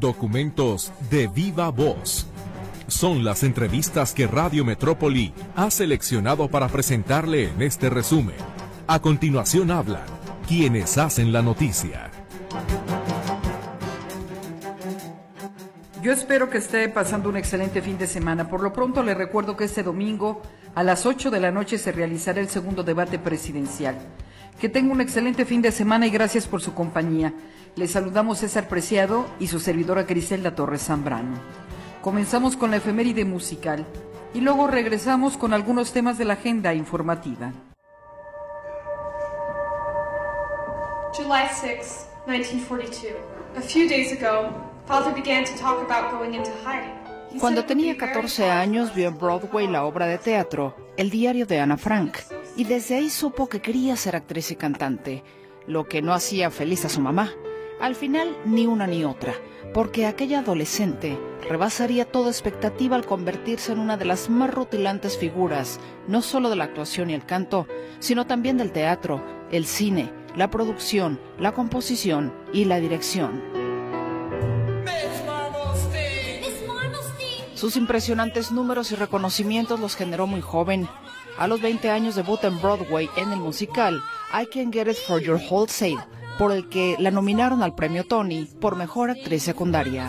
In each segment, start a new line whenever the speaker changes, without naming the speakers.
Documentos de viva voz. Son las entrevistas que Radio Metrópoli ha seleccionado para presentarle en este resumen. A continuación hablan quienes hacen la noticia.
Yo espero que esté pasando un excelente fin de semana. Por lo pronto le recuerdo que este domingo a las 8 de la noche se realizará el segundo debate presidencial. Que tenga un excelente fin de semana y gracias por su compañía. Les saludamos César Preciado y su servidora Griselda Torres Zambrano. Comenzamos con la efeméride musical y luego regresamos con algunos temas de la agenda informativa.
July 6, 1942. A few days ago, Father began to talk about going into hiding.
Cuando tenía 14 años vio en Broadway la obra de teatro El diario de Ana Frank y desde ahí supo que quería ser actriz y cantante, lo que no hacía feliz a su mamá. Al final ni una ni otra, porque aquella adolescente rebasaría toda expectativa al convertirse en una de las más rutilantes figuras, no solo de la actuación y el canto, sino también del teatro, el cine, la producción, la composición y la dirección. Sus impresionantes números y reconocimientos los generó muy joven. A los 20 años debuta en Broadway en el musical I Can't Get It For Your Wholesale, por el que la nominaron al premio Tony por Mejor Actriz Secundaria.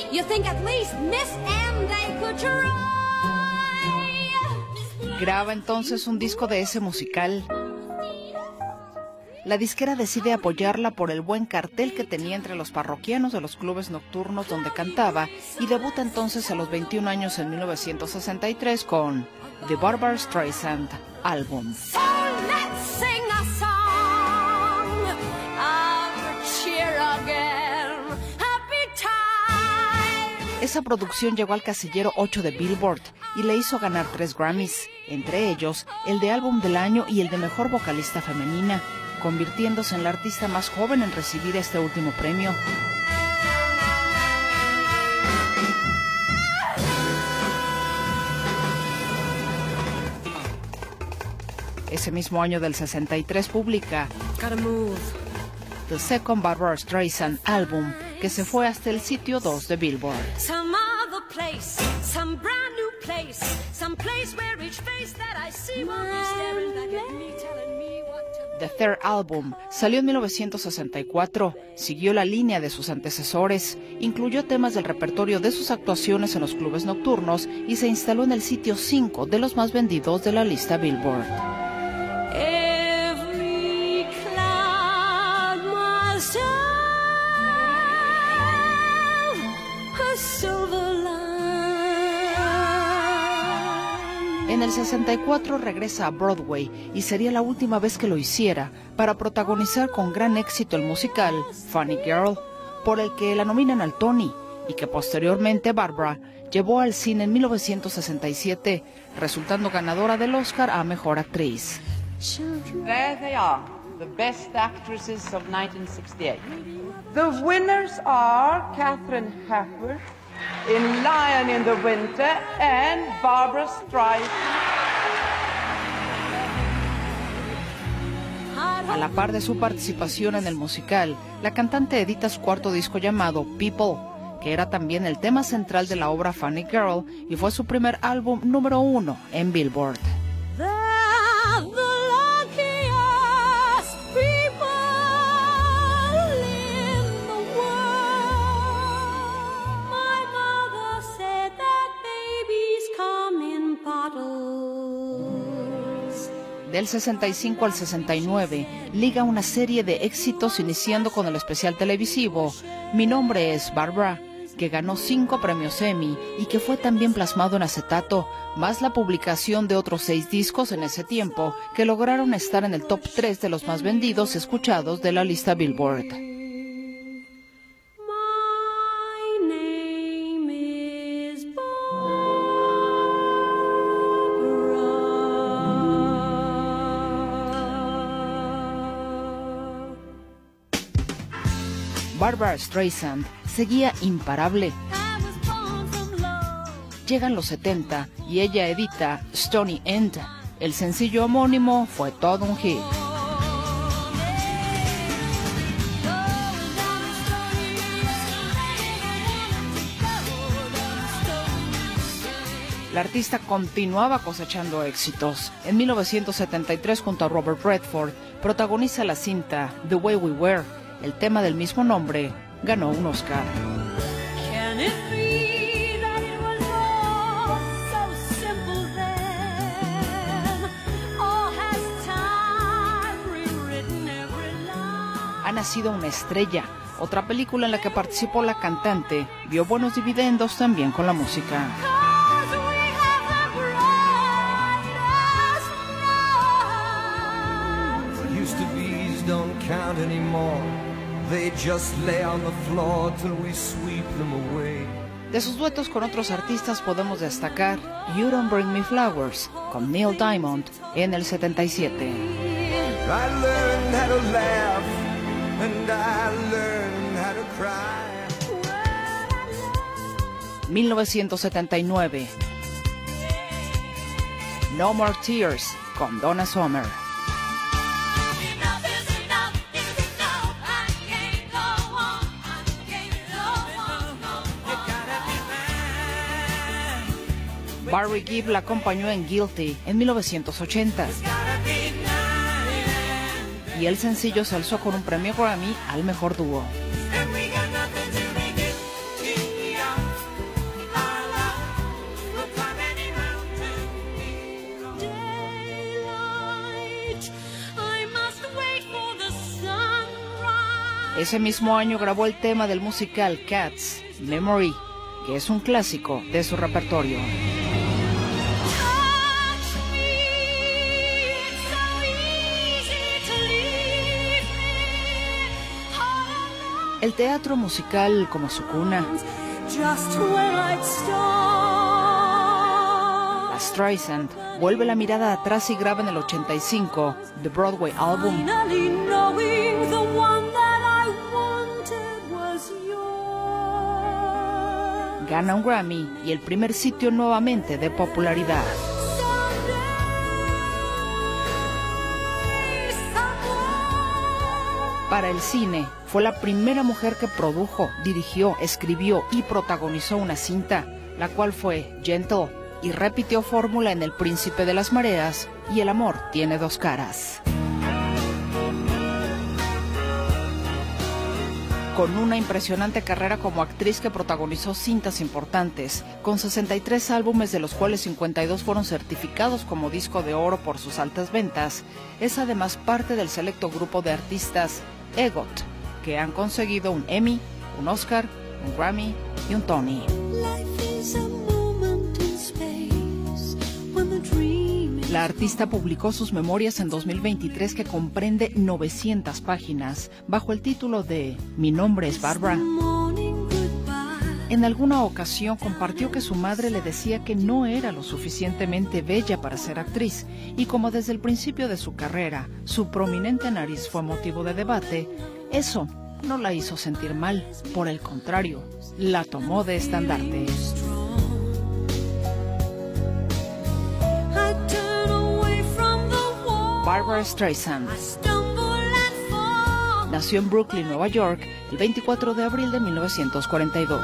Graba entonces un disco de ese musical. La disquera decide apoyarla por el buen cartel que tenía entre los parroquianos de los clubes nocturnos donde cantaba y debuta entonces a los 21 años en 1963 con The Barbra Streisand Album. Esa producción llegó al casillero 8 de Billboard y le hizo ganar 3 Grammys, entre ellos el de Álbum del Año y el de Mejor Vocalista Femenina, convirtiéndose en la artista más joven en recibir este último premio. Ese mismo año del 63 publica The Second Barbra Streisand Album, que se fue hasta el sitio 2 de Billboard. The Third Album salió en 1964, siguió la línea de sus antecesores, incluyó temas del repertorio de sus actuaciones en los clubes nocturnos y se instaló en el sitio 5 de los más vendidos de la lista Billboard. En el 64 regresa a Broadway y sería la última vez que lo hiciera para protagonizar con gran éxito el musical Funny Girl, por el que la nominan al Tony y que posteriormente Barbra llevó al cine en 1967, resultando ganadora del Oscar a Mejor Actriz.
There they are, the best actresses of 1968. The winners are Katharine Hepburn in Lion in the Winter and Barbra Streisand.
A la par de su participación en el musical, la cantante edita su cuarto disco llamado People, que era también el tema central de la obra Funny Girl y fue su primer álbum número 1 en Billboard. Del 65 al 69, liga una serie de éxitos iniciando con el especial televisivo Mi nombre es Barbra, que ganó 5 premios Emmy y que fue también plasmado en acetato, más la publicación de otros 6 discos en ese tiempo que lograron estar en el top 3 de los más vendidos y escuchados de la lista Billboard. Barbra Streisand seguía imparable. Llegan los 70 y ella edita Stony End. El sencillo homónimo fue todo un hit. la artista continuaba cosechando éxitos. En 1973, junto a Robert Redford, protagoniza la cinta The Way We Were. El tema del mismo nombre ganó un Oscar. Ha nacido una estrella. Otra película en la que participó la cantante vio buenos dividendos también con la música. De sus duetos con otros artistas podemos destacar You Don't Bring Me Flowers con Neil Diamond en el 77.
I learned how to laugh and I learned how to cry.
1979. No More Tears con Donna Summer. Barry Gibb la acompañó en Guilty en 1980. Y el sencillo se alzó con un premio Grammy al mejor dúo. Ese mismo año grabó el tema del musical Cats, Memory, que es un clásico de su repertorio. El teatro musical como su cuna. La Streisand vuelve la mirada atrás y graba en el 85 The Broadway Album. Gana un Grammy y el primer sitio nuevamente de popularidad. Para el cine, fue la primera mujer que produjo, dirigió, escribió y protagonizó una cinta, la cual fue Gentle, y repitió fórmula en El Príncipe de las Mareas y El amor tiene dos caras. Con una impresionante carrera como actriz que protagonizó cintas importantes, con 63 álbumes de los cuales 52 fueron certificados como disco de oro por sus altas ventas, es además parte del selecto grupo de artistas EGOT, que han conseguido un Emmy, un Oscar, un Grammy y un Tony. La artista publicó sus memorias en 2023 que comprende 900 páginas bajo el título de Mi nombre es Barbara. En alguna ocasión compartió que su madre le decía que no era lo suficientemente bella para ser actriz y como desde el principio de su carrera su prominente nariz fue motivo de debate, eso no la hizo sentir mal, por el contrario, la tomó de estandarte. Barbra Streisand nació en Brooklyn, Nueva York, el 24 de abril de 1942.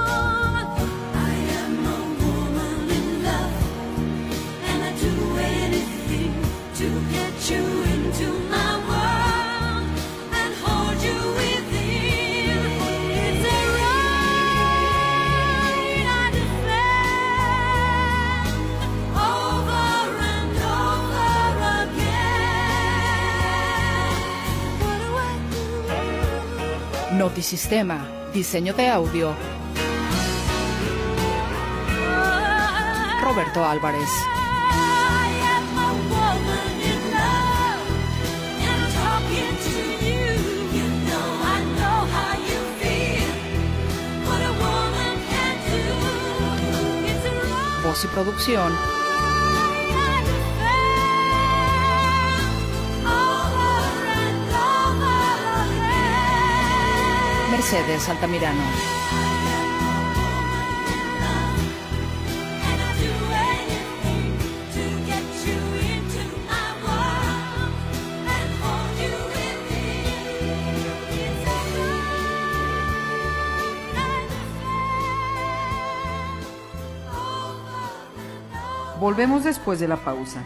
Notisistema, diseño de audio, Roberto Álvarez. Voz y producción, Mercedes Altamirano.
Volvemos después de la pausa.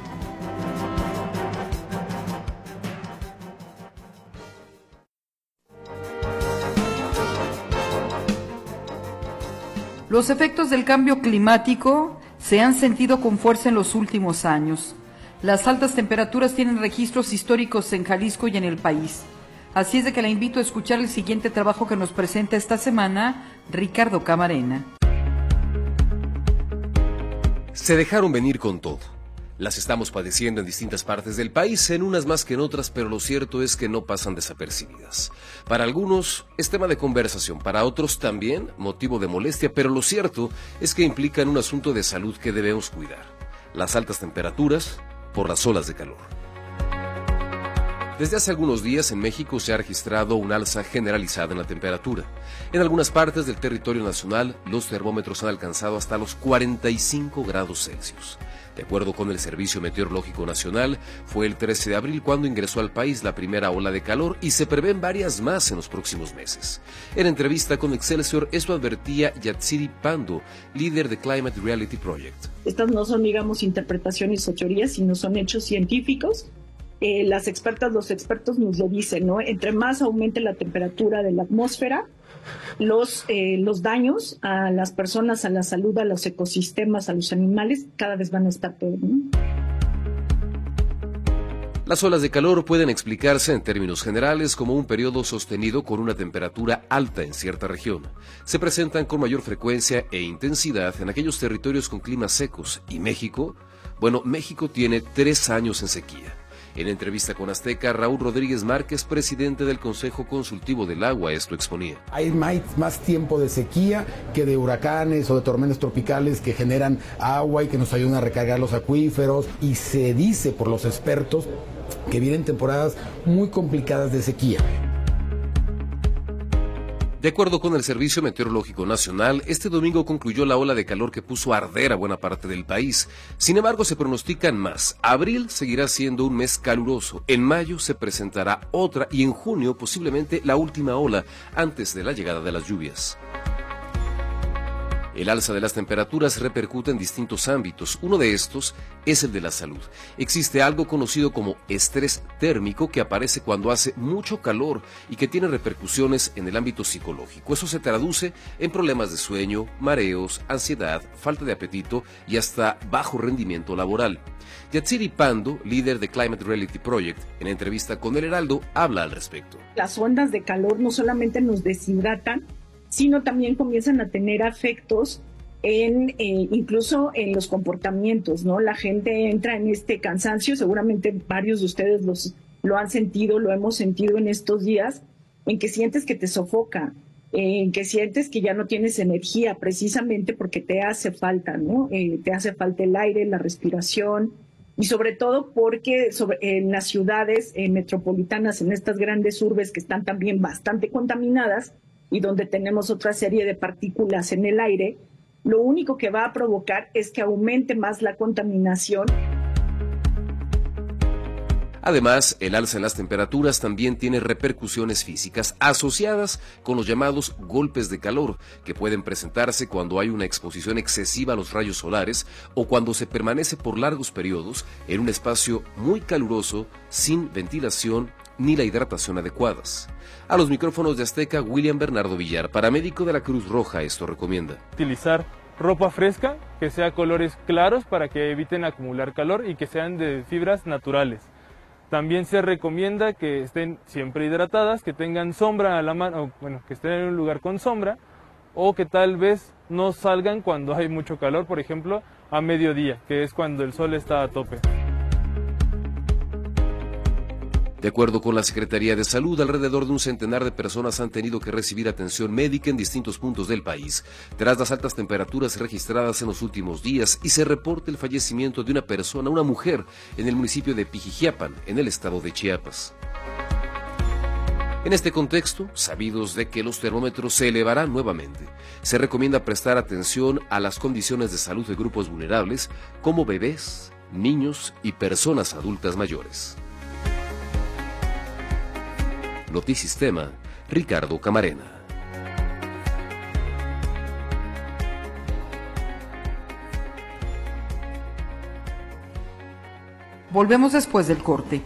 Los efectos del cambio climático se han sentido con fuerza en los últimos años. Las altas temperaturas tienen registros históricos en Jalisco y en el país. Así es de que la invito a escuchar el siguiente trabajo que nos presenta esta semana Ricardo Camarena.
Se dejaron venir con todo. Las estamos padeciendo en distintas partes del país, en unas más que en otras, pero lo cierto es que no pasan desapercibidas. Para algunos es tema de conversación, para otros también motivo de molestia, pero lo cierto es que implican un asunto de salud que debemos cuidar. Las altas temperaturas por las olas de calor. Desde hace algunos días en México se ha registrado un alza generalizada en la temperatura. En algunas partes del territorio nacional, los termómetros han alcanzado hasta los 45 grados Celsius. De acuerdo con el Servicio Meteorológico Nacional, fue el 13 de abril cuando ingresó al país la primera ola de calor y se prevén varias más en los próximos meses. En entrevista con Excelsior, eso advertía Yatsiri Pando, líder de Climate Reality Project.
Estas no son, digamos, interpretaciones o teorías, sino son hechos científicos. Las expertas, los expertos nos lo dicen, ¿no? Entre más aumente la temperatura de la atmósfera, los daños a las personas, a la salud, a los ecosistemas, a los animales, cada vez van a estar peor, ¿no?
Las olas de calor pueden explicarse en términos generales como un periodo sostenido con una temperatura alta en cierta región. Se presentan con mayor frecuencia e intensidad en aquellos territorios con climas secos. ¿Y México? Bueno, México tiene 3 años en sequía. En entrevista con Azteca, Raúl Rodríguez Márquez, presidente del Consejo Consultivo del Agua, esto exponía.
Hay más tiempo de sequía que de huracanes o de tormentas tropicales que generan agua y que nos ayudan a recargar los acuíferos. Y se dice por los expertos que vienen temporadas muy complicadas de sequía.
De acuerdo con el Servicio Meteorológico Nacional, este domingo concluyó la ola de calor que puso a arder a buena parte del país. Sin embargo, se pronostican más. Abril seguirá siendo un mes caluroso. En mayo se presentará otra y en junio posiblemente la última ola antes de la llegada de las lluvias. El alza de las temperaturas repercute en distintos ámbitos. Uno de estos es el de la salud. Existe algo conocido como estrés térmico que aparece cuando hace mucho calor y que tiene repercusiones en el ámbito psicológico. Eso se traduce en problemas de sueño, mareos, ansiedad, falta de apetito y hasta bajo rendimiento laboral. Yatsiri Pando, líder de Climate Reality Project, en entrevista con El Heraldo, habla al respecto.
Las ondas de calor no solamente nos deshidratan, sino también comienzan a tener efectos incluso en los comportamientos, ¿no? La gente entra en este cansancio, seguramente varios de ustedes lo han sentido, lo hemos sentido en estos días, en que sientes que te sofoca, en que sientes que ya no tienes energía, precisamente porque te hace falta, ¿no? Te hace falta el aire, la respiración, y sobre todo porque en las ciudades metropolitanas, en estas grandes urbes que están también bastante contaminadas, y donde tenemos otra serie de partículas en el aire, lo único que va a provocar es que aumente más la contaminación.
Además, el alza en las temperaturas también tiene repercusiones físicas asociadas con los llamados golpes de calor, que pueden presentarse cuando hay una exposición excesiva a los rayos solares o cuando se permanece por largos periodos en un espacio muy caluroso, sin ventilación ni la hidratación adecuadas. A los micrófonos de Azteca, William Bernardo Villar, paramédico de la Cruz Roja, esto recomienda.
Utilizar ropa fresca, que sea colores claros para que eviten acumular calor y que sean de fibras naturales. También se recomienda que estén siempre hidratadas, que tengan sombra a la mano, que estén en un lugar con sombra, o que tal vez no salgan cuando hay mucho calor, por ejemplo, a mediodía, que es cuando el sol está a tope.
De acuerdo con la Secretaría de Salud, alrededor de un centenar de personas han tenido que recibir atención médica en distintos puntos del país, tras las altas temperaturas registradas en los últimos días, y se reporta el fallecimiento de una persona, una mujer, en el municipio de Pijijiapan, en el estado de Chiapas. En este contexto, sabidos de que los termómetros se elevarán nuevamente, se recomienda prestar atención a las condiciones de salud de grupos vulnerables, como bebés, niños y personas adultas mayores. Notisistema, Ricardo Camarena.
Volvemos después del corte.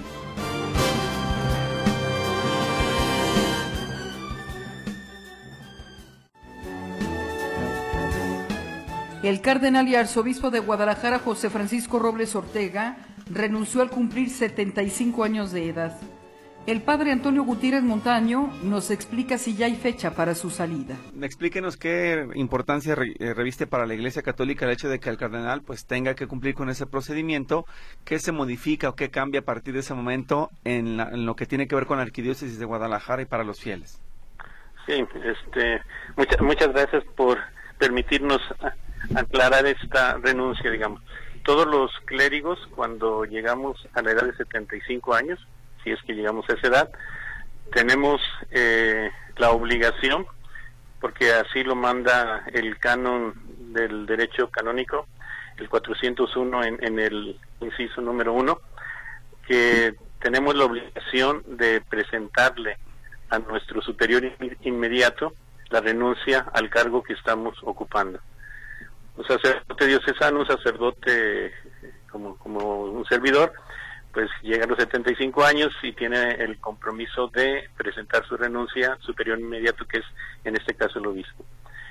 El cardenal y arzobispo de Guadalajara, José Francisco Robles Ortega, renunció al cumplir 75 años de edad. El padre Antonio Gutiérrez Montaño nos explica si ya hay fecha para su salida.
Explíquenos qué importancia reviste para la Iglesia Católica el hecho de que el cardenal pues tenga que cumplir con ese procedimiento, qué se modifica o qué cambia a partir de ese momento en lo que tiene que ver con la Arquidiócesis de Guadalajara y para los fieles.
Sí, muchas gracias por permitirnos aclarar esta renuncia, digamos. Todos los clérigos, cuando llegamos a la edad de 75 años, si es que llegamos a esa edad, tenemos la obligación, porque así lo manda el canon del derecho canónico, el 401 en el inciso número 1, que tenemos la obligación de presentarle a nuestro superior inmediato la renuncia al cargo que estamos ocupando. Un sacerdote diocesano, un sacerdote como un servidor, pues llega a los 75 años y tiene el compromiso de presentar su renuncia superior inmediato, que es en este caso el obispo.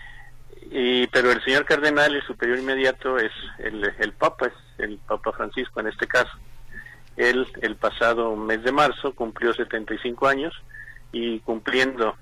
Pero el señor cardenal, el superior inmediato, es el Papa, es el Papa Francisco en este caso. Él, el pasado mes de marzo, cumplió 75 años y cumpliendo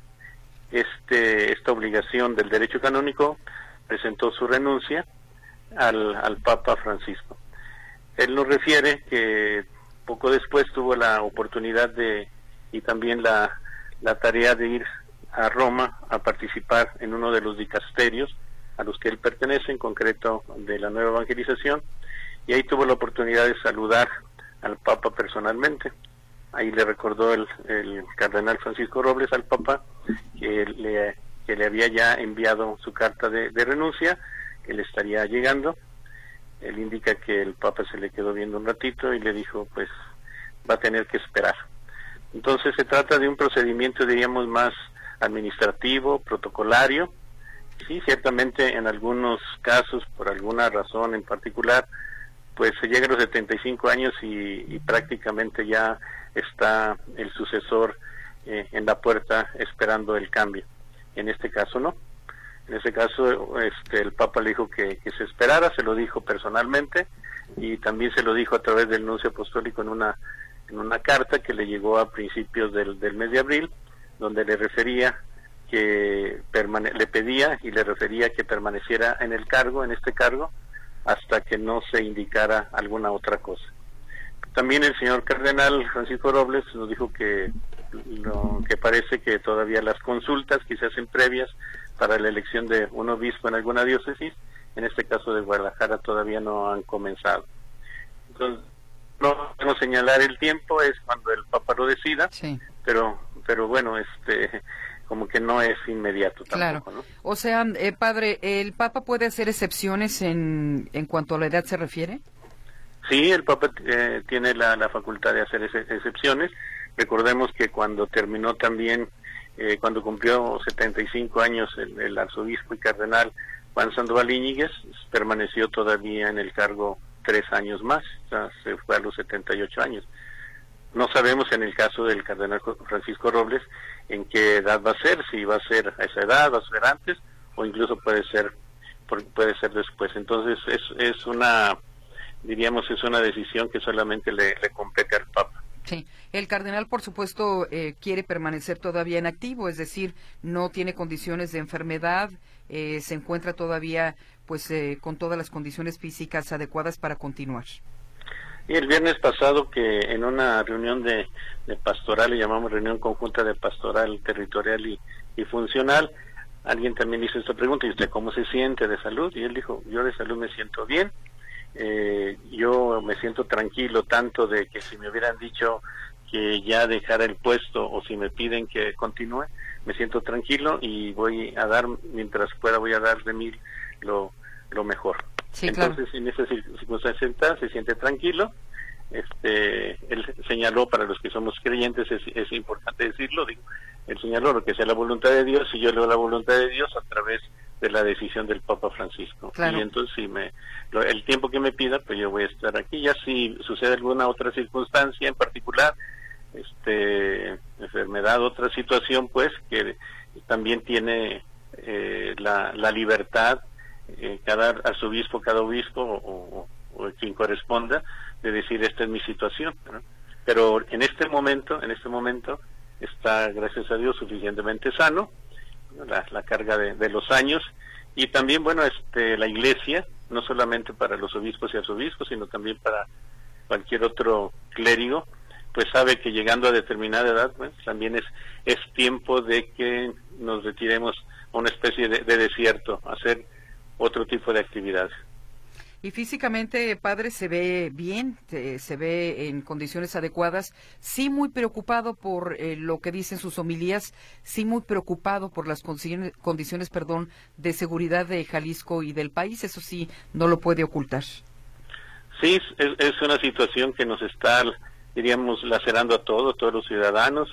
esta obligación del derecho canónico, presentó su renuncia al Papa Francisco. Él nos refiere que poco después tuvo la oportunidad y también la tarea de ir a Roma a participar en uno de los dicasterios a los que él pertenece, en concreto de la Nueva Evangelización, y ahí tuvo la oportunidad de saludar al Papa personalmente. Ahí le recordó el cardenal Francisco Robles al Papa que le había ya enviado su carta de renuncia, que le estaría llegando. Él indica que el Papa se le quedó viendo un ratito y le dijo, pues va a tener que esperar. Entonces se trata de un procedimiento, diríamos, más administrativo, protocolario. Sí, ciertamente en algunos casos, por alguna razón en particular, pues se llega a los 75 años y prácticamente ya está el sucesor en la puerta esperando el cambio. En este caso no. En este caso el Papa le dijo que se esperara, se lo dijo personalmente y también se lo dijo a través del nuncio apostólico en una carta que le llegó a principios del mes de abril, donde le refería le pedía y le refería que permaneciera en este cargo, hasta que no se indicara alguna otra cosa. También el señor cardenal Francisco Robles nos dijo que parece que todavía las consultas que se hacen previas para la elección de un obispo en alguna diócesis, en este caso de Guadalajara, todavía no han comenzado. Entonces, no podemos señalar el tiempo, es cuando el Papa lo decida, sí. pero bueno, como que no es inmediato tampoco, claro. ¿No?
O sea, padre, ¿el Papa puede hacer excepciones en cuanto a la edad se refiere?
Sí, el Papa tiene la facultad de hacer excepciones. Recordemos que cuando terminó también, cuando cumplió 75 años el arzobispo y cardenal Juan Sandoval Íñiguez, permaneció todavía en el cargo 3 años más, o sea, se fue a los 78 años. No sabemos en el caso del cardenal Francisco Robles en qué edad va a ser, si va a ser a esa edad, va a ser antes, o incluso puede ser después. Entonces es una decisión que solamente le compete al Papa.
Sí, el cardenal por supuesto quiere permanecer todavía en activo, es decir, no tiene condiciones de enfermedad, se encuentra todavía pues con todas las condiciones físicas adecuadas para continuar.
Y el viernes pasado, que en una reunión de pastoral, le llamamos reunión conjunta de pastoral territorial y funcional, alguien también hizo esta pregunta: ¿y usted cómo se siente de salud? Y él dijo: yo de salud me siento bien, yo me siento tranquilo, tanto de que si me hubieran dicho que ya dejara el puesto o si me piden que continúe, me siento tranquilo y voy a dar, mientras pueda, voy a dar de mí lo mejor. Sí, entonces, claro. En esa circunstancia se siente tranquilo. Él señaló, para los que somos creyentes, es importante decirlo, él señaló lo que sea la voluntad de Dios, y yo leo la voluntad de Dios a través de la decisión del Papa Francisco.
Claro.
Y entonces el tiempo que me pida, pues yo voy a estar aquí. Ya si sucede alguna otra circunstancia en particular, enfermedad, otra situación, pues que también tiene la libertad cada arzobispo, cada obispo o quien corresponda de decir esta es mi situación, ¿no? Pero en este momento está, gracias a Dios, suficientemente sano, la carga de los años, y también, bueno, la Iglesia, no solamente para los obispos y arzobispos, sino también para cualquier otro clérigo, pues sabe que llegando a determinada edad, pues, también es tiempo de que nos retiremos a una especie de desierto, a hacer otro tipo de actividades.
Y físicamente, padre, se ve bien, se ve en condiciones adecuadas, sí muy preocupado por lo que dicen sus homilías, sí muy preocupado por las condiciones de seguridad de Jalisco y del país, eso sí, no lo puede ocultar.
Sí, es una situación que nos está, diríamos, lacerando a todos los ciudadanos.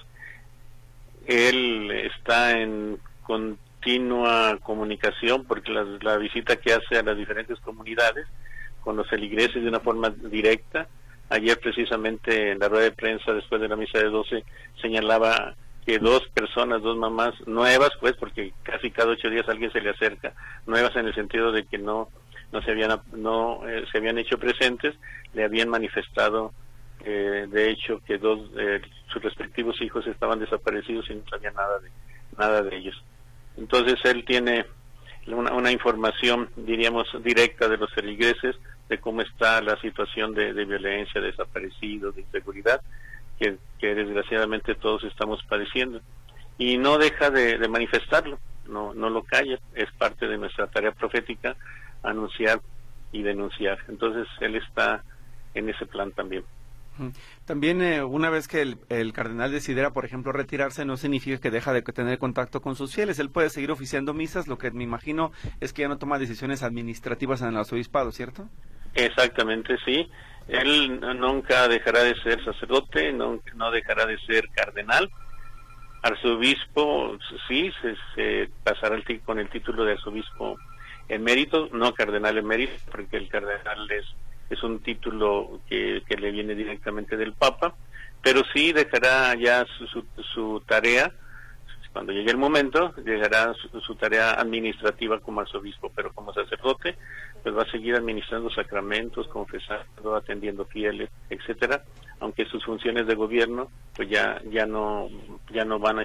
Él está en continua comunicación porque la visita que hace a las diferentes comunidades con los feligreses de una forma directa. Ayer precisamente en la rueda de prensa después de la misa de 12 señalaba que dos mamás nuevas, pues porque casi cada 8 días alguien se le acerca, nuevas en el sentido de que no se habían hecho presentes, le habían manifestado de hecho que sus respectivos hijos estaban desaparecidos y no sabía nada de ellos. Entonces él tiene una información, diríamos, directa de los feligreses de cómo está la situación de violencia, de desaparecidos, de inseguridad, que desgraciadamente todos estamos padeciendo. Y no deja de manifestarlo, no lo calla, es parte de nuestra tarea profética, anunciar y denunciar. Entonces él está en ese plan también.
También una vez que el cardenal decidiera, por ejemplo, retirarse, no significa que deja de tener contacto con sus fieles. Él puede seguir oficiando misas, lo que me imagino es que ya no toma decisiones administrativas en el arzobispado, ¿cierto?
Exactamente, sí. Él nunca dejará de ser sacerdote, no dejará de ser cardenal. Arzobispo, sí, se pasará con el título de arzobispo emérito, no cardenal emérito, porque el cardenal es un título que le viene directamente del Papa, pero sí dejará ya su tarea, cuando llegue el momento, llegará su tarea administrativa como arzobispo, pero como sacerdote, pues va a seguir administrando sacramentos, confesando, atendiendo fieles, etcétera, aunque sus funciones de gobierno, pues ya no va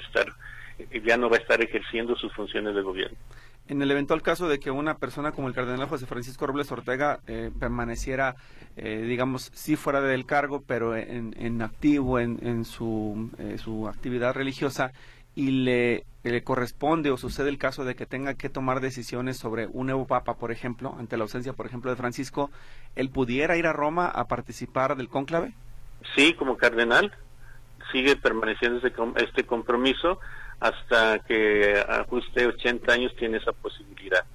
a estar ejerciendo sus funciones de gobierno.
En el eventual caso de que una persona como el cardenal José Francisco Robles Ortega permaneciera, digamos, sí fuera del cargo, pero en activo en su actividad religiosa, y le corresponde o sucede el caso de que tenga que tomar decisiones sobre un nuevo papa, por ejemplo, ante la ausencia, por ejemplo, de Francisco, ¿él pudiera ir a Roma a participar del cónclave?
Sí, como cardenal, sigue permaneciendo este compromiso hasta que ajuste 80 años, tiene esa posibilidad.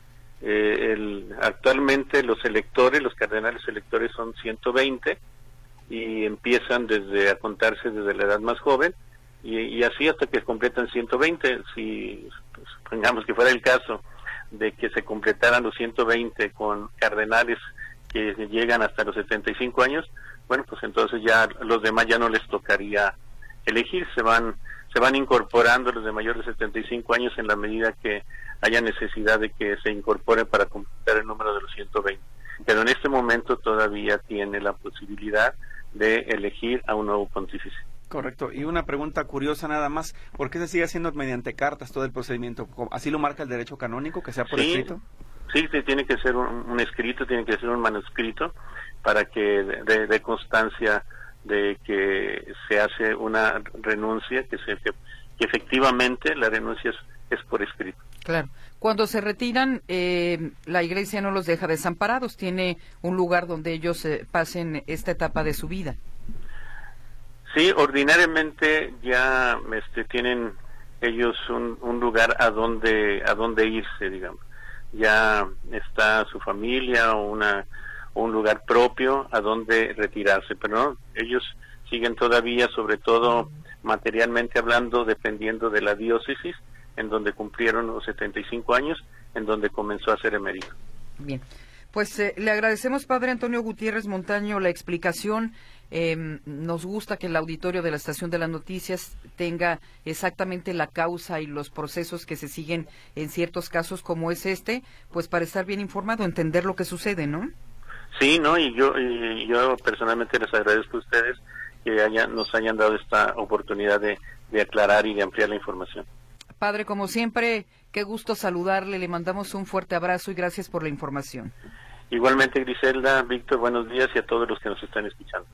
Actualmente los cardenales electores son 120 y empiezan a contarse desde la edad más joven y así hasta que completan 120. Si pues, pongamos que fuera el caso de que se completaran los 120 con cardenales que llegan hasta los 75 años, bueno, pues entonces ya los demás ya no les tocaría elegir, se van incorporando los de mayores de 75 años en la medida que haya necesidad de que se incorporen para completar el número de los 120. Pero en este momento todavía tiene la posibilidad de elegir a un nuevo pontífice.
Correcto. Y una pregunta curiosa nada más, ¿por qué se sigue haciendo mediante cartas todo el procedimiento? ¿Así lo marca el derecho canónico, que sea por escrito?
Sí, tiene que ser un escrito, tiene que ser un manuscrito para que dé constancia de que se hace una renuncia, que efectivamente la renuncia es por escrito.
Claro. Cuando se retiran, la Iglesia no los deja desamparados, tiene un lugar donde ellos pasen esta etapa de su vida.
Sí, ordinariamente ya tienen ellos un lugar a donde irse, digamos. Ya está su familia o un lugar propio a donde retirarse, pero no, ellos siguen todavía, sobre todo materialmente hablando, dependiendo de la diócesis en donde cumplieron los 75 años, en donde comenzó a ser emérito.
Bien, pues le agradecemos, padre Antonio Gutiérrez Montaño, la explicación. Nos gusta que el auditorio de la Estación de las Noticias tenga exactamente la causa y los procesos que se siguen en ciertos casos como es este, pues para estar bien informado, entender lo que sucede, ¿no?
Sí, no, y yo personalmente les agradezco a ustedes que nos hayan dado esta oportunidad de aclarar y de ampliar la información.
Padre, como siempre, qué gusto saludarle, le mandamos un fuerte abrazo y gracias por la información.
Igualmente, Griselda, Víctor, buenos días y a todos los que nos están escuchando.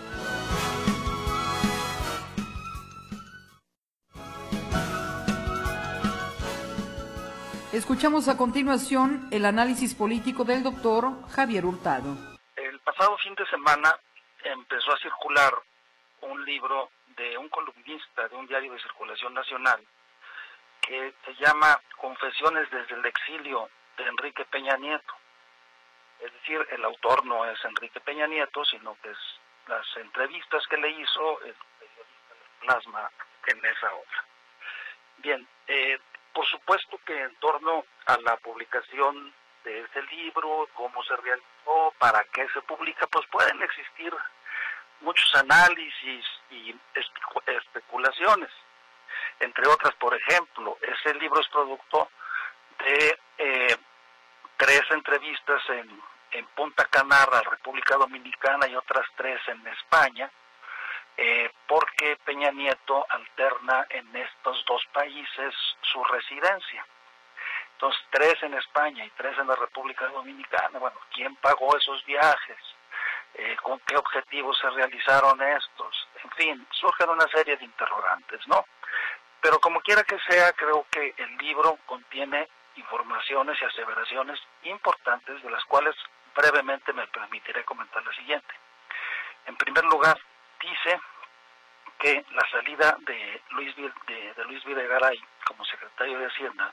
Escuchamos a continuación el análisis político del doctor Javier Hurtado.
El pasado fin de semana empezó a circular un libro de un columnista de un diario de circulación nacional que se llama Confesiones desde el exilio de Enrique Peña Nieto. Es decir, el autor no es Enrique Peña Nieto, sino que es las entrevistas que le hizo el periodista de Plasma en esa obra. Bien, por supuesto que en torno a la publicación de ese libro, cómo se realizó, para qué se publica, pues pueden existir muchos análisis y especulaciones. Entre otras, por ejemplo, ese libro es producto de 3 entrevistas en Punta Cana, República Dominicana, y otras 3 en España, porque Peña Nieto alterna en estos 2 países su residencia. Entonces, 3 en España y 3 en la República Dominicana. Bueno, ¿quién pagó esos viajes? ¿Con qué objetivos se realizaron estos? En fin, surgen una serie de interrogantes, ¿no? Pero como quiera que sea, creo que el libro contiene informaciones y aseveraciones importantes, de las cuales brevemente me permitiré comentar la siguiente. En primer lugar, dice que la salida de Luis Videgaray como secretario de Hacienda,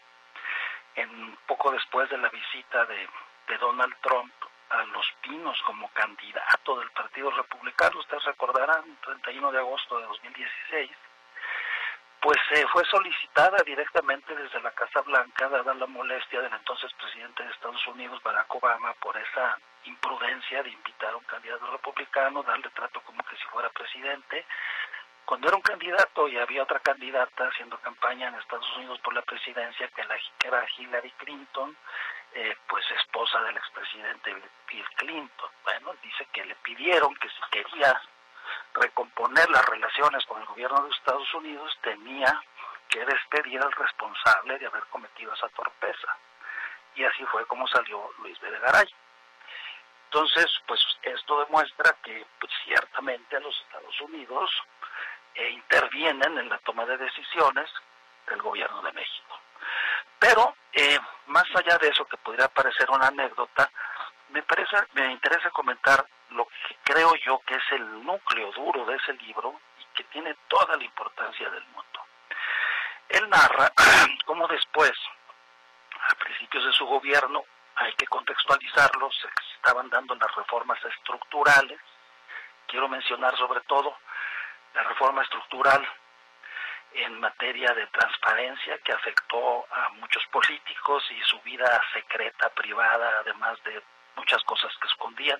poco después de la visita de Donald Trump a Los Pinos como candidato del Partido Republicano, ustedes recordarán, el 31 de agosto de 2016, pues fue solicitada directamente desde la Casa Blanca, dada la molestia del entonces presidente de Estados Unidos, Barack Obama, por esa imprudencia de invitar a un candidato republicano, darle trato como que si fuera presidente, cuando era un candidato y había otra candidata haciendo campaña en Estados Unidos por la presidencia, que era Hillary Clinton, pues esposa del expresidente Bill Clinton. Bueno, dice que le pidieron que si quería recomponer las relaciones con el gobierno de Estados Unidos, tenía que despedir al responsable de haber cometido esa torpeza. Y así fue como salió Luis Videgaray. Entonces, pues esto demuestra que pues, ciertamente los Estados Unidos intervienen en la toma de decisiones del gobierno de México. Pero, más allá de eso, que podría parecer una anécdota, me interesa comentar lo que creo yo que es el núcleo duro de ese libro y que tiene toda la importancia del mundo. Él narra cómo después, a principios de su gobierno, hay que contextualizarlo, se estaban dando las reformas estructurales. Quiero mencionar sobre todo la reforma estructural en materia de transparencia, que afectó a muchos políticos y su vida secreta, privada, además de muchas cosas que escondían.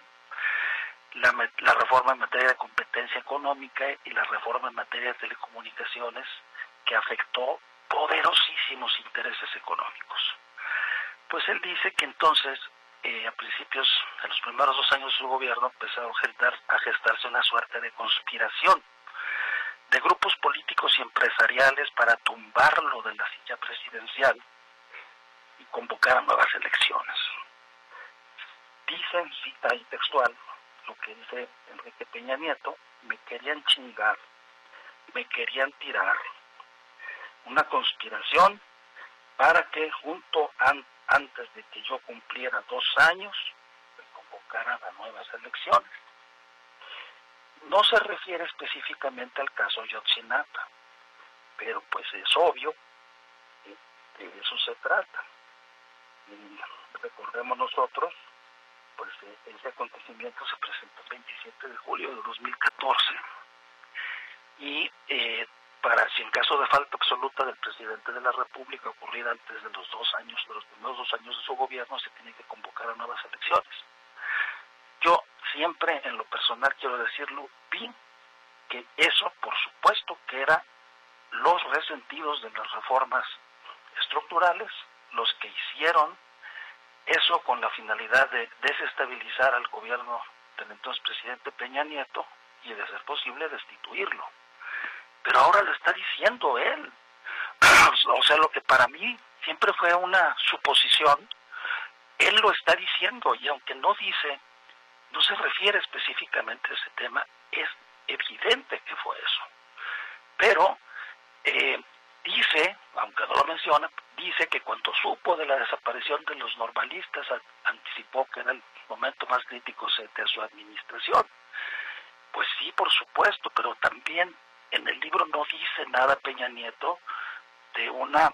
La reforma en materia de competencia económica y la reforma en materia de telecomunicaciones, que afectó poderosísimos intereses económicos. Pues él dice que entonces, a principios de los primeros 2 años de su gobierno, empezó a gestarse una suerte de conspiración de grupos políticos y empresariales para tumbarlo de la silla presidencial y convocar a nuevas elecciones. Dicen, cita ahí textual, lo que dice Enrique Peña Nieto: me querían chingar, me querían tirar. Una conspiración para que antes de que yo cumpliera 2 años, me convocaran a nuevas elecciones. No se refiere específicamente al caso Ayotzinapa, pero pues es obvio que de eso se trata. Y recordemos nosotros, pues ese acontecimiento se presentó el 27 de julio de 2014 y para, si en caso de falta absoluta del presidente de la República ocurrida antes de los primeros 2 años de su gobierno, se tiene que convocar a nuevas elecciones. Yo siempre, en lo personal, quiero decirlo, vi que eso, por supuesto, que era los resentidos de las reformas estructurales, los que hicieron eso con la finalidad de desestabilizar al gobierno del entonces presidente Peña Nieto y, de ser posible, destituirlo. Pero ahora lo está diciendo él. O sea, lo que para mí siempre fue una suposición, él lo está diciendo, y aunque no se refiere específicamente a ese tema, es evidente que fue eso. Pero dice, aunque no lo menciona, dice que cuando supo de la desaparición de los normalistas, anticipó que era el momento más crítico de su administración. Pues sí, por supuesto, pero también en el libro no dice nada Peña Nieto de una,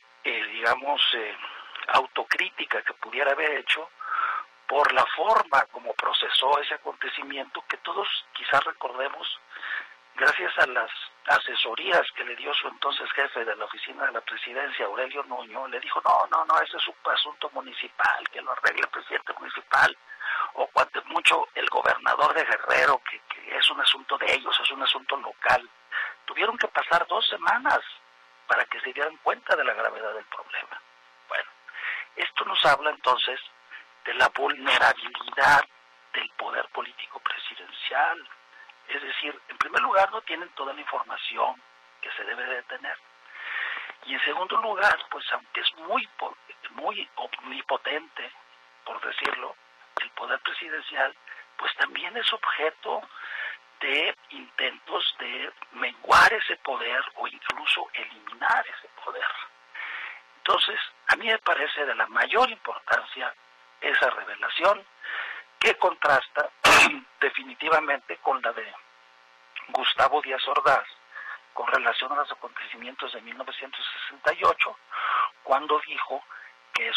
autocrítica que pudiera haber hecho por la forma como procesó ese acontecimiento, que todos quizás recordemos, gracias a las asesorías que le dio su entonces jefe de la oficina de la presidencia, Aurelio Nuño. Le dijo, no, ese es un asunto municipal, que lo arregle el presidente municipal, o cuanto mucho el gobernador de Guerrero, que es un asunto de ellos, es un asunto local. Tuvieron que pasar 2 semanas para que se dieran cuenta de la gravedad del problema. Bueno, esto nos habla entonces de la vulnerabilidad del poder político presidencial. Es decir, en primer lugar, no tienen toda la información que se debe de tener. Y en segundo lugar, pues aunque es muy omnipotente, por decirlo, el poder presidencial, pues también es objeto de intentos de menguar ese poder o incluso eliminar ese poder. Entonces, a mí me parece de la mayor importancia esa revelación, que contrasta definitivamente con la de Gustavo Díaz Ordaz con relación a los acontecimientos de 1968, cuando dijo que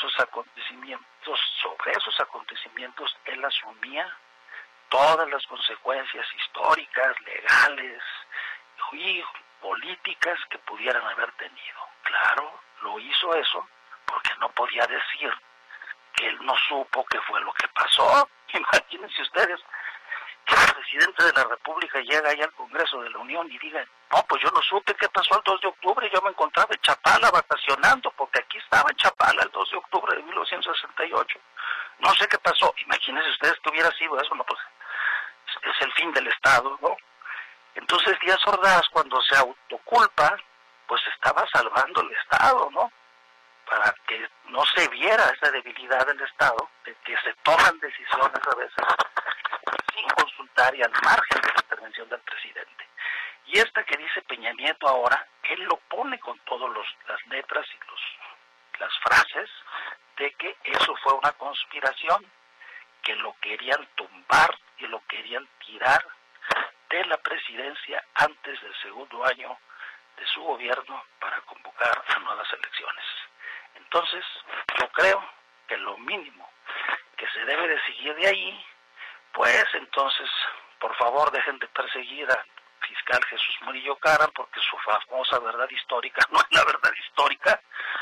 sobre esos acontecimientos él asumía todas las consecuencias históricas, legales y políticas que pudieran haber tenido. Claro, lo hizo eso porque no podía decir que él no supo qué fue lo que pasó. Imagínense ustedes que el presidente de la República llega ahí al Congreso de la Unión y diga, no, pues yo no supe qué pasó el 2 de octubre, yo me encontraba en Chapala vacacionando, porque aquí estaba en Chapala el 2 de octubre de 1968. No sé qué pasó. Imagínense ustedes que hubiera sido eso, no, pues es el fin del Estado, ¿no? Entonces Díaz Ordaz, cuando se autoculpa, pues estaba salvando el Estado, ¿no? Para que no se viera esa debilidad del Estado, de que se toman decisiones a veces sin consultar y al margen de la intervención del presidente. Y esta que dice Peña Nieto ahora, él lo pone con todas las letras y las frases de que eso fue una conspiración, que lo querían tumbar y lo querían tirar de la presidencia antes del segundo año de su gobierno para convocar a nuevas elecciones. Entonces, yo creo que lo mínimo que se debe de seguir de ahí, pues entonces, por favor, dejen de perseguir al fiscal Jesús Murillo Caram, porque su famosa verdad histórica no es la verdad histórica.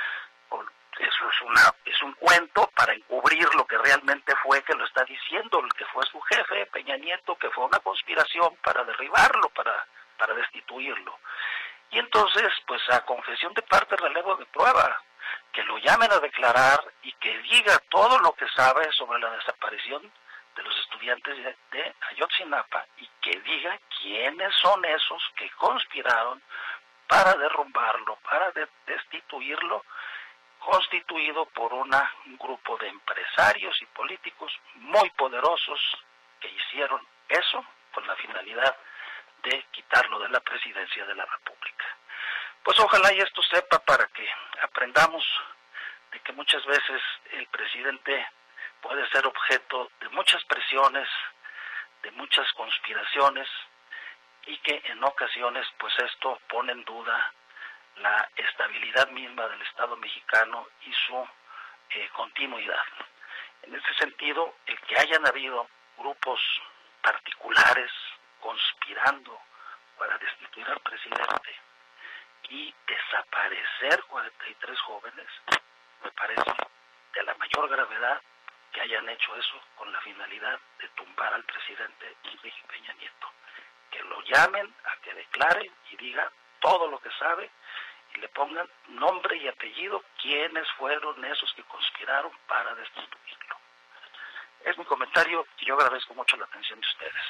Eso es un cuento para encubrir lo que realmente fue, que lo está diciendo el que fue su jefe, Peña Nieto, que fue una conspiración para derribarlo, para destituirlo. Y entonces, pues a confesión de parte, relevo de prueba, que lo llamen a declarar y que diga todo lo que sabe sobre la desaparición de los estudiantes de Ayotzinapa, y que diga quiénes son esos que conspiraron para derrumbarlo, para destituirlo, constituido por un grupo de empresarios y políticos muy poderosos que hicieron eso con la finalidad de quitarlo de la presidencia de la República. Pues ojalá y esto sepa, para que aprendamos de que muchas veces el presidente puede ser objeto de muchas presiones, de muchas conspiraciones, y que en ocasiones pues esto pone en duda la estabilidad misma del Estado mexicano y su continuidad. En ese sentido, el que hayan habido grupos particulares conspirando para destituir al presidente y desaparecer 43 jóvenes, me parece de la mayor gravedad que hayan hecho eso con la finalidad de tumbar al presidente Enrique Peña Nieto. Que lo llamen a que declare y diga todo lo que sabe y le pongan nombre y apellido quiénes fueron esos que conspiraron para destituirlo. Es mi comentario y yo agradezco mucho la atención de ustedes.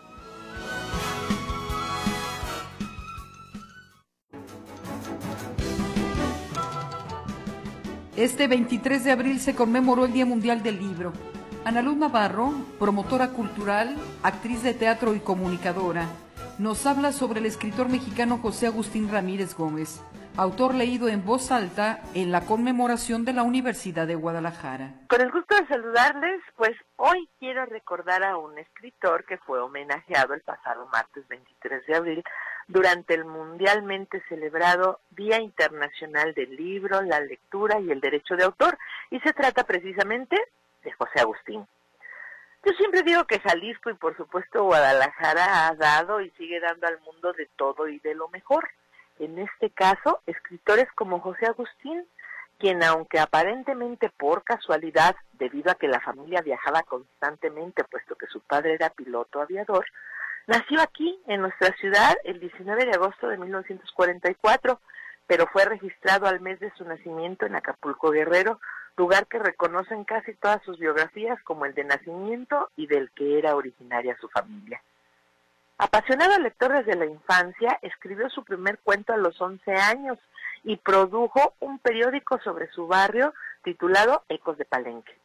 Este 23 de abril se conmemoró el Día Mundial del Libro. Ana Luz Navarro, promotora cultural, actriz de teatro y comunicadora, nos habla sobre el escritor mexicano José Agustín Ramírez Gómez, autor leído en voz alta en la conmemoración de la Universidad de Guadalajara.
Con el gusto de saludarles, pues hoy quiero recordar a un escritor que fue homenajeado el pasado martes 23 de abril durante el mundialmente celebrado Día Internacional del Libro, la Lectura y el Derecho de Autor, y se trata precisamente de José Agustín. Yo siempre digo que Jalisco y por supuesto Guadalajara ha dado y sigue dando al mundo de todo y de lo mejor. En este caso, escritores como José Agustín, quien aunque aparentemente por casualidad, debido a que la familia viajaba constantemente, puesto que su padre era piloto aviador, nació aquí, en nuestra ciudad, el 19 de agosto de 1944, pero fue registrado al mes de su nacimiento en Acapulco, Guerrero, lugar que reconocen casi todas sus biografías como el de nacimiento y del que era originaria su familia. Apasionado lector desde la infancia, escribió su primer cuento a los 11 años y produjo un periódico sobre su barrio titulado Ecos de Palenque.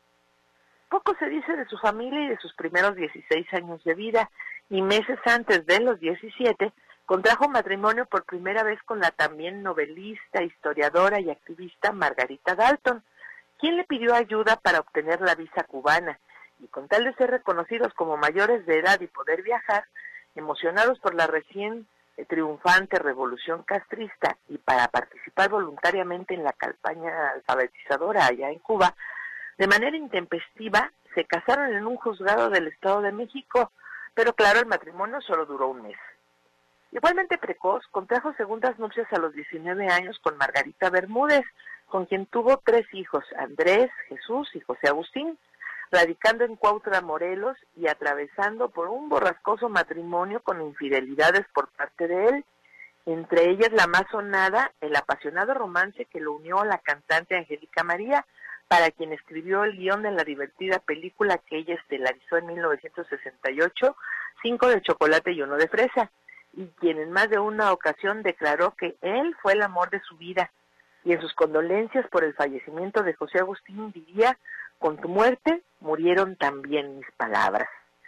Poco se dice de su familia y de sus primeros 16 años de vida, y meses antes de los 17, contrajo matrimonio por primera vez con la también novelista, historiadora y activista Margarita Dalton, quien le pidió ayuda para obtener la visa cubana, y con tal de ser reconocidos como mayores de edad y poder viajar, emocionados por la recién triunfante revolución castrista y para participar voluntariamente en la campaña alfabetizadora allá en Cuba, de manera intempestiva se casaron en un juzgado del Estado de México, pero claro, el matrimonio solo duró un mes. Igualmente precoz, contrajo segundas nupcias a los 19 años con Margarita Bermúdez, con quien tuvo 3 hijos, Andrés, Jesús y José Agustín, radicando en Cuautla, Morelos, y atravesando por un borrascoso matrimonio con infidelidades por parte de él, entre ellas la más sonada, el apasionado romance que lo unió a la cantante Angélica María, para quien escribió el guión de la divertida película que ella estelarizó en 1968, 5 de chocolate y 1 de fresa, y quien en más de una ocasión declaró que él fue el amor de su vida, y en sus condolencias por el fallecimiento de José Agustín diría: con tu muerte murieron también mis palabras.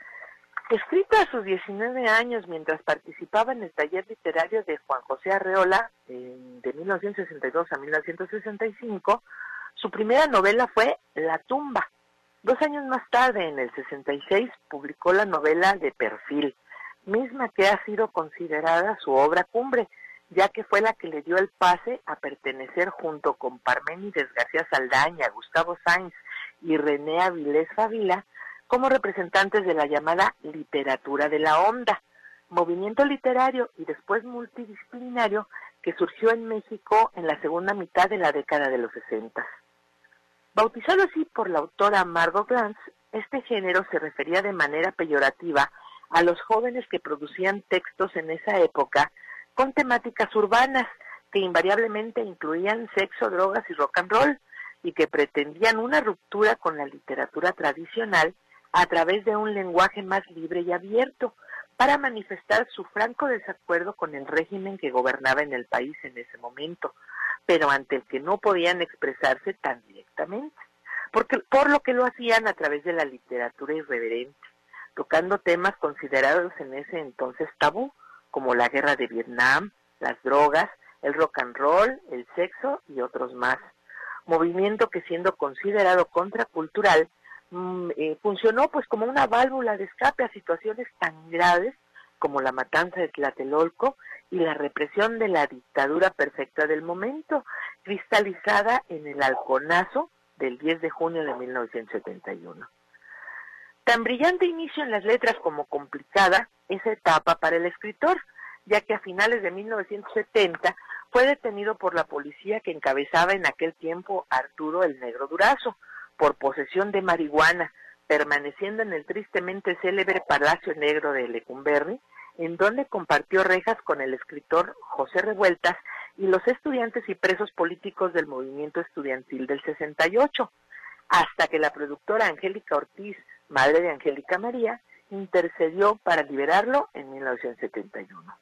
Escrito a sus 19 años mientras participaba en el taller literario de Juan José Arreola, de 1962 a 1965, su primera novela fue La tumba. 2 años más tarde, en el 66, publicó la novela De perfil, misma que ha sido considerada su obra cumbre, ya que fue la que le dio el pase a pertenecer junto con Parménides García Saldaña, Gustavo Sáenz y René Avilés Favila como representantes de la llamada literatura de la onda, movimiento literario y después multidisciplinario que surgió en México en la segunda mitad de la década de los 60. Bautizado así por la autora Margot Glantz, este género se refería de manera peyorativa a los jóvenes que producían textos en esa época con temáticas urbanas que invariablemente incluían sexo, drogas y rock and roll, y que pretendían una ruptura con la literatura tradicional a través de un lenguaje más libre y abierto, para manifestar su franco desacuerdo con el régimen que gobernaba en el país en ese momento, pero ante el que no podían expresarse tan directamente, por lo que lo hacían a través de la literatura irreverente, tocando temas considerados en ese entonces tabú, como la guerra de Vietnam, las drogas, el rock and roll, el sexo y otros más. Movimiento que, siendo considerado contracultural, funcionó pues como una válvula de escape a situaciones tan graves como la matanza de Tlatelolco y la represión de la dictadura perfecta del momento, cristalizada en el halconazo del 10 de junio de 1971. Tan brillante inicio en las letras como complicada esa etapa para el escritor, ya que a finales de 1970 fue detenido por la policía que encabezaba en aquel tiempo Arturo el Negro Durazo por posesión de marihuana, permaneciendo en el tristemente célebre Palacio Negro de Lecumberri, en donde compartió rejas con el escritor José Revueltas y los estudiantes y presos políticos del movimiento estudiantil del 68, hasta que la productora Angélica Ortiz, madre de Angélica María, intercedió para liberarlo en 1971.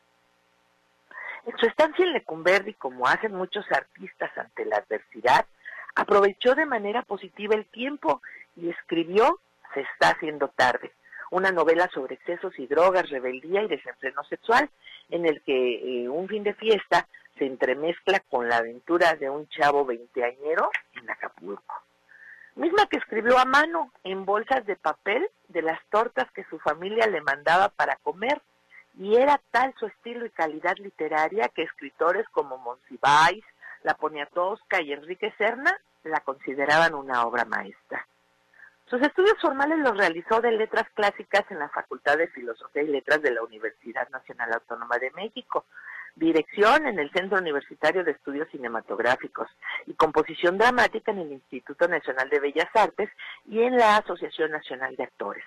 En su estancia en Lecumberri, como hacen muchos artistas ante la adversidad, aprovechó de manera positiva el tiempo y escribió Se está haciendo tarde, una novela sobre excesos y drogas, rebeldía y desenfreno sexual, en el que un fin de fiesta se entremezcla con la aventura de un chavo veinteañero en Acapulco. Misma que escribió a mano, en bolsas de papel, de las tortas que su familia le mandaba para comer, y era tal su estilo y calidad literaria que escritores como Monsiváis, La Poniatowska y Enrique Serna la consideraban una obra maestra. Sus estudios formales los realizó de Letras Clásicas en la Facultad de Filosofía y Letras de la Universidad Nacional Autónoma de México, dirección en el Centro Universitario de Estudios Cinematográficos y composición dramática en el Instituto Nacional de Bellas Artes y en la Asociación Nacional de Actores.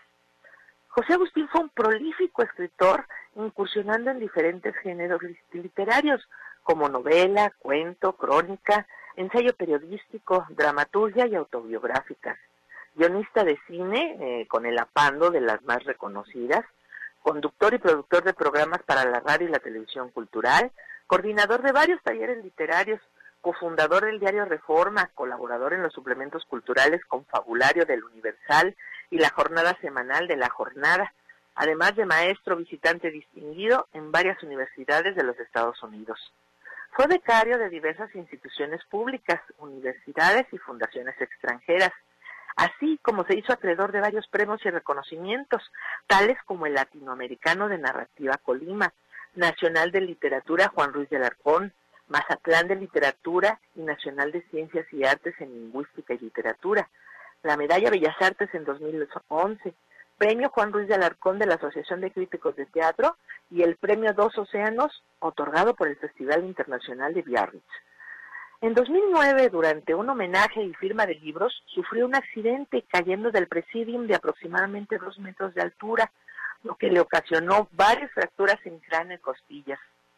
José Agustín fue un prolífico escritor, incursionando en diferentes géneros literarios, como novela, cuento, crónica, ensayo periodístico, dramaturgia y autobiográficas. Guionista de cine, con el apando de las más reconocidas, conductor y productor de programas para la radio y la televisión cultural, coordinador de varios talleres literarios, cofundador del diario Reforma, colaborador en los suplementos culturales Confabulario del Universal y la jornada semanal de La Jornada, además de maestro visitante distinguido en varias universidades de los Estados Unidos. Fue becario de diversas instituciones públicas, universidades y fundaciones extranjeras, así como se hizo acreedor de varios premios y reconocimientos, tales como el Latinoamericano de Narrativa Colima, Nacional de Literatura Juan Ruiz de Alarcón, Mazatlán de Literatura y Nacional de Ciencias y Artes en Lingüística y Literatura, la Medalla Bellas Artes en 2011, Premio Juan Ruiz de Alarcón de la Asociación de Críticos de Teatro y el Premio Dos Océanos, otorgado por el Festival Internacional de Biarritz. En 2009, durante un homenaje y firma de libros, sufrió un accidente cayendo del presidium de aproximadamente 2 metros de altura, lo que le ocasionó varias fracturas en cráneo y costillas,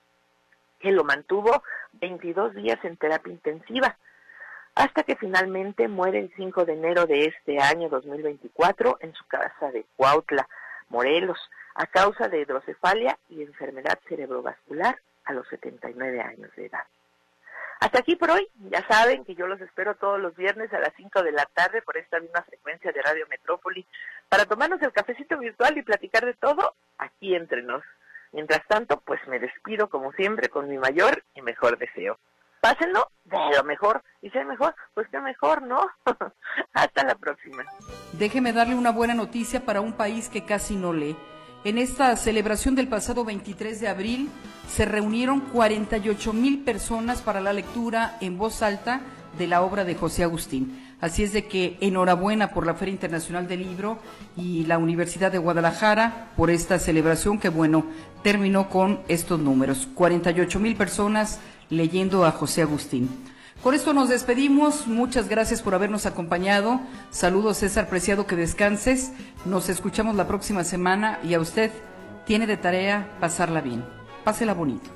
que lo mantuvo 22 días en terapia intensiva, hasta que finalmente muere el 5 de enero de este año 2024 en su casa de Cuautla, Morelos, a causa de hidrocefalia y enfermedad cerebrovascular a los 79 años de edad. Hasta aquí por hoy. Ya saben que yo los espero todos los viernes a las 5 de la tarde por esta misma frecuencia de Radio Metrópoli para tomarnos el cafecito virtual y platicar de todo aquí entre nos. Mientras tanto, pues me despido como siempre con mi mayor y mejor deseo. Pásenlo de lo mejor, y si es mejor, pues qué mejor, ¿no? Hasta la próxima.
Déjeme darle una buena noticia para un país que casi no lee. En esta celebración del pasado 23 de abril se reunieron 48,000 personas para la lectura en voz alta de la obra de José Agustín. Así es de que enhorabuena por la Feria Internacional del Libro y la Universidad de Guadalajara por esta celebración que, bueno, terminó con estos números. 48,000 personas leyendo a José Agustín. Con esto nos despedimos. Muchas gracias por habernos acompañado. Saludos, César Preciado, que descanses. Nos escuchamos la próxima semana y a usted tiene de tarea pasarla bien. Pásela bonito.